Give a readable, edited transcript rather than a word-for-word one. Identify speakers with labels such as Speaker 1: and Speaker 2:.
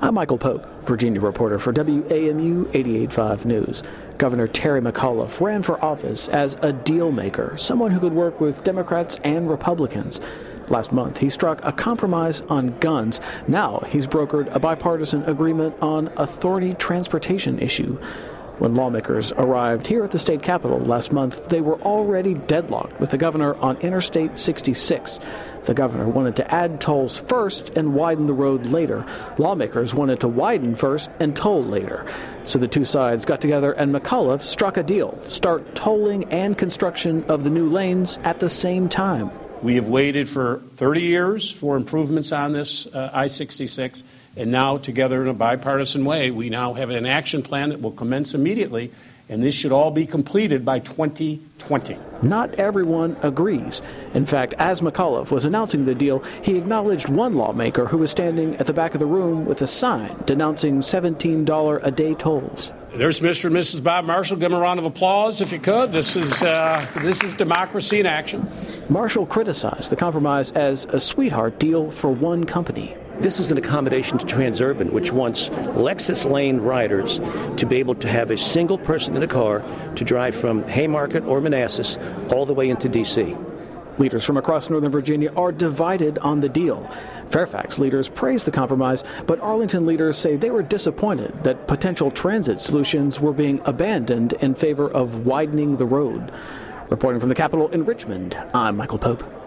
Speaker 1: I'm Michael Pope, Virginia reporter for WAMU 88.5 News. Governor Terry McAuliffe ran for office as a deal maker, someone who could work with Democrats and Republicans. Last month, he struck a compromise on guns. Now he's brokered a bipartisan agreement on authority transportation issue. When lawmakers arrived here at the state capitol last month, they were already deadlocked with the governor on Interstate 66. The governor wanted to add tolls first and widen the road later. Lawmakers wanted to widen first and toll later. So the two sides got together and McAuliffe struck a deal to start tolling and construction of the new lanes at the same time.
Speaker 2: We have waited for 30 years for improvements on this I-66. And now, together in a bipartisan way, we now have an action plan that will commence immediately, and this should all be completed by 2020.
Speaker 1: Not everyone agrees. In fact, as McAuliffe was announcing the deal, he acknowledged one lawmaker who was standing at the back of the room with a sign denouncing $17 a day tolls.
Speaker 2: There's Mr. and Mrs. Bob Marshall. Give them a round of applause if you could. This is democracy in action.
Speaker 1: Marshall criticized the compromise as a sweetheart deal for one company.
Speaker 3: This is an accommodation to Transurban, which wants Lexus Lane riders to be able to have a single person in a car to drive from Haymarket or Manassas all the way into D.C.
Speaker 1: Leaders from across Northern Virginia are divided on the deal. Fairfax leaders praise the compromise, but Arlington leaders say they were disappointed that potential transit solutions were being abandoned in favor of widening the road. Reporting from the Capitol in Richmond, I'm Michael Pope.